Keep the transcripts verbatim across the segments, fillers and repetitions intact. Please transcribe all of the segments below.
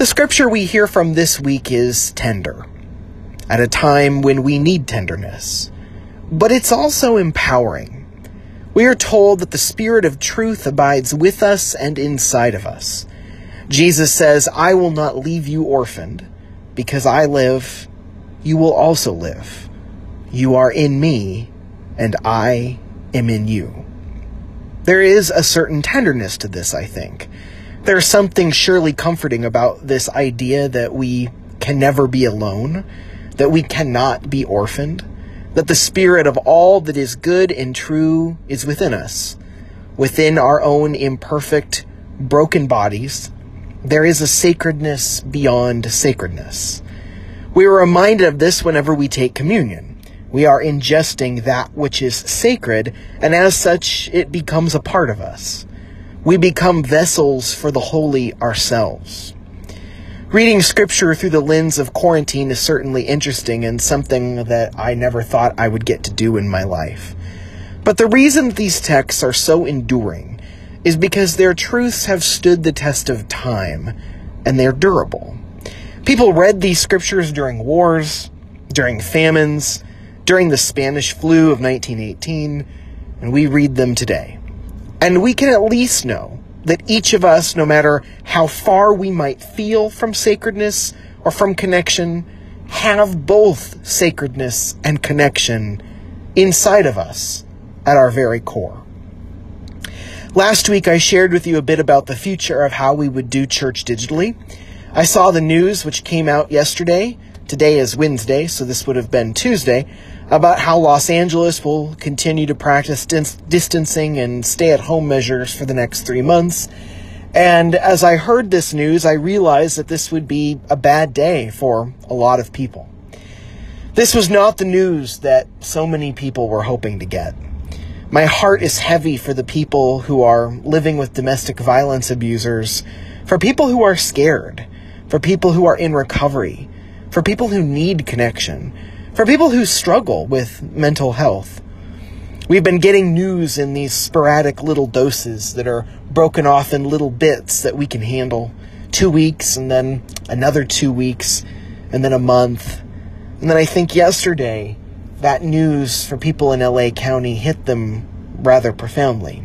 The scripture we hear from this week is tender, at a time when we need tenderness. But it's also empowering. We are told that the Spirit of truth abides with us and inside of us. Jesus says, "I will not leave you orphaned. Because I live, you will also live. You are in me, and I am in you." There is a certain tenderness to this, I think. There's something surely comforting about this idea that we can never be alone, that we cannot be orphaned, that the Spirit of all that is good and true is within us. Within our own imperfect, broken bodies, there is a sacredness beyond sacredness. We are reminded of this whenever we take communion. We are ingesting that which is sacred, and as such, it becomes a part of us. We become vessels for the holy ourselves. Reading scripture through the lens of quarantine is certainly interesting and something that I never thought I would get to do in my life. But the reason these texts are so enduring is because their truths have stood the test of time, and they're durable. People read these scriptures during wars, during famines, during the Spanish flu of nineteen eighteen, and we read them today. And we can at least know that each of us, no matter how far we might feel from sacredness or from connection, have both sacredness and connection inside of us at our very core. Last week, I shared with you a bit about the future of how we would do church digitally. I saw the news, which came out yesterday. Today is Wednesday, so this would have been Tuesday, about how Los Angeles will continue to practice dis- distancing and stay-at-home measures for the next three months. And as I heard this news, I realized that this would be a bad day for a lot of people. This was not the news that so many people were hoping to get. My heart is heavy for the people who are living with domestic violence abusers, for people who are scared, for people who are in recovery, for people who need connection, for people who struggle with mental health. We've been getting news in these sporadic little doses that are broken off in little bits that we can handle. Two weeks, and then another two weeks, and then a month. And then I think yesterday, that news for people in L A County hit them rather profoundly.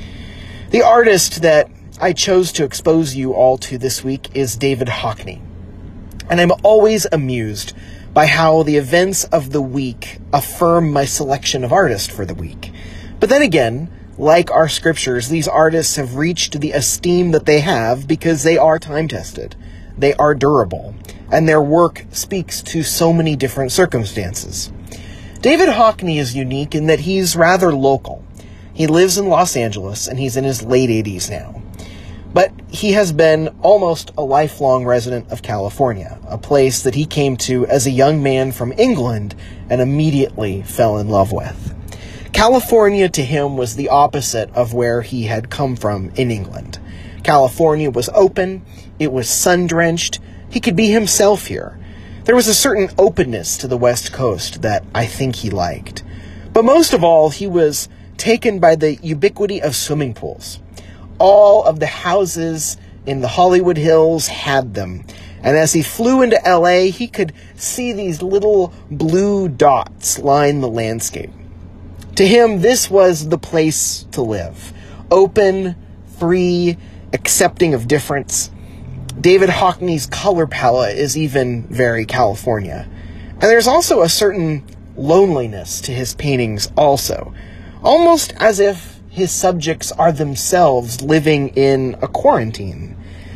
The artist that I chose to expose you all to this week is David Hockney. And I'm always amused by how the events of the week affirm my selection of artists for the week. But then again, like our scriptures, these artists have reached the esteem that they have because they are time-tested, they are durable, and their work speaks to so many different circumstances. David Hockney is unique in that he's rather local. He lives in Los Angeles, and he's in his late eighties now. But he has been almost a lifelong resident of California, a place that he came to as a young man from England and immediately fell in love with. California to him was the opposite of where he had come from in England. California was open, it was sun-drenched, he could be himself here. There was a certain openness to the West Coast that I think he liked. But most of all, he was taken by the ubiquity of swimming pools. All of the houses in the Hollywood Hills had them. And as he flew into L A, he could see these little blue dots line the landscape. To him, this was the place to live. Open, free, accepting of difference. David Hockney's color palette is even very California. And there's also a certain loneliness to his paintings also. Almost as if his subjects are themselves living in a quarantine.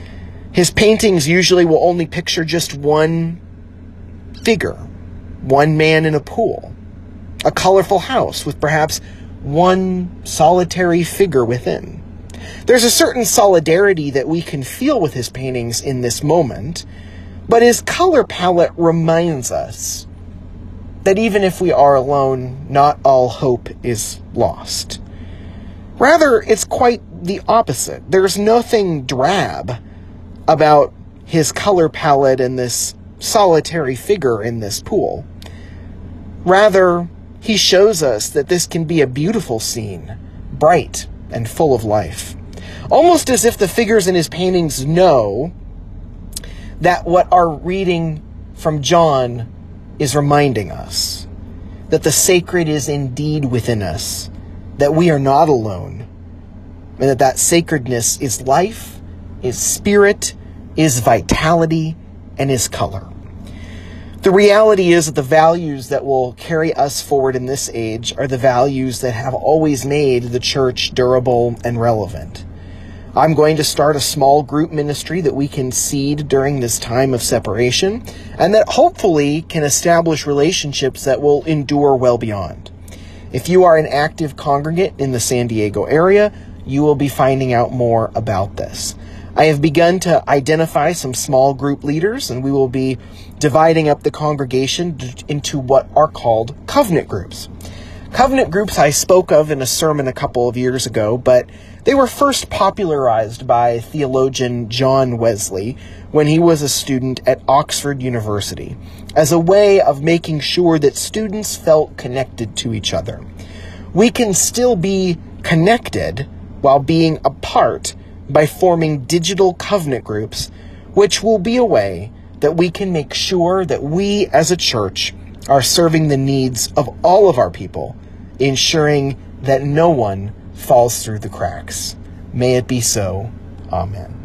His paintings usually will only picture just one figure, one man in a pool, a colorful house with perhaps one solitary figure within. There's a certain solidarity that we can feel with his paintings in this moment, but his color palette reminds us that even if we are alone, not all hope is lost. Rather, it's quite the opposite. There's nothing drab about his color palette and this solitary figure in this pool. Rather, he shows us that this can be a beautiful scene, bright and full of life. Almost as if the figures in his paintings know that what our reading from John is reminding us, that the sacred is indeed within us, that we are not alone, and that that sacredness is life, is spirit, is vitality, and is color. The reality is that the values that will carry us forward in this age are the values that have always made the church durable and relevant. I'm going to start a small group ministry that we can seed during this time of separation, and that hopefully can establish relationships that will endure well beyond. If you are an active congregant in the San Diego area, you will be finding out more about this. I have begun to identify some small group leaders, and we will be dividing up the congregation into what are called covenant groups. Covenant groups I spoke of in a sermon a couple of years ago, but they were first popularized by theologian John Wesley when he was a student at Oxford University, as a way of making sure that students felt connected to each other. We can still be connected while being apart by forming digital covenant groups, which will be a way that we can make sure that we as a church are serving the needs of all of our people, ensuring that no one falls through the cracks. May it be so. Amen.